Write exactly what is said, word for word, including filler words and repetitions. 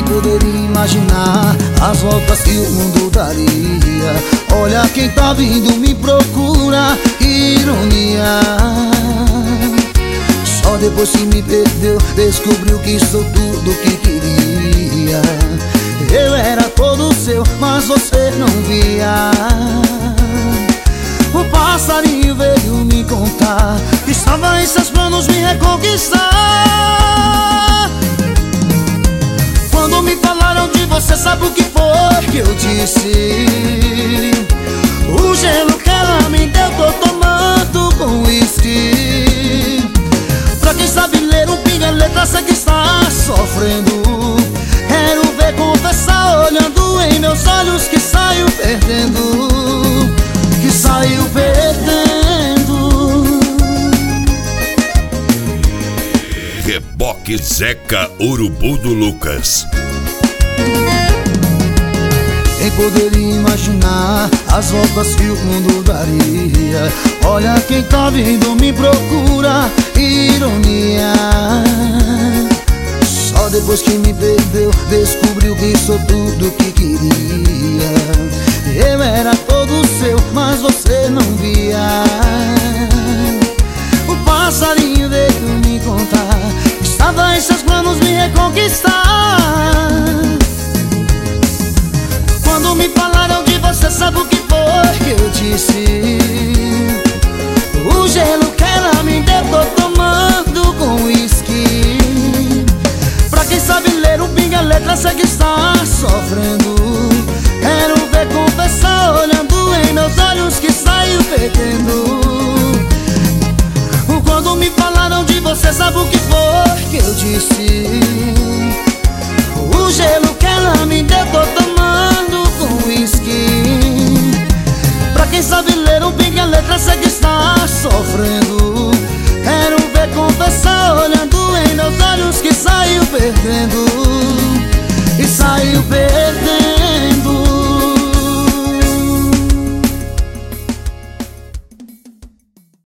poderia imaginar as voltas que o mundo daria? Olha quem tá vindo me procura, ironia. Só depois que me perdeu, descobriu que sou tudo que queria. Eu era todo seu, mas você não via. O passarinho veio me contar que estava em seus planos me reconquistar. Quando me falaram de você, sabe o que foi que eu disse? O gelo que ela me deu, tô tomando com uísque. Pra quem sabe ler um pinga letra, sei que está sofrendo. Quero ver confessar olhando em meus olhos que saiu perdendo, que saiu perdendo. Reboque Zeca Urubu do Lucas. Quem poderia imaginar as voltas que o mundo daria? Olha quem tá vindo me procura, ironia. Só depois que me perdeu, descobriu que sou tudo que queria. Eu era todo seu, mas você não via. O passarinho veio me contar que estava em seus planos me reconquistar. Quando me falaram de você, sabe o que foi que eu disse? O gelo que ela me deu, tô tomando com uísque. Pra quem sabe ler um pinga letra, sei que está sofrendo. Quero ver confessar olhando em meus olhos que saiu perdendo. Quando me falaram de você, sabe o que foi que eu disse? O gelo que ela me deu, tô tomando com uísque. Pra quem sabe ler um pinga letra, sei que está sofrendo. Quero ver confessar olhando em meus olhos que saiu perdendo, e saiu perdendo.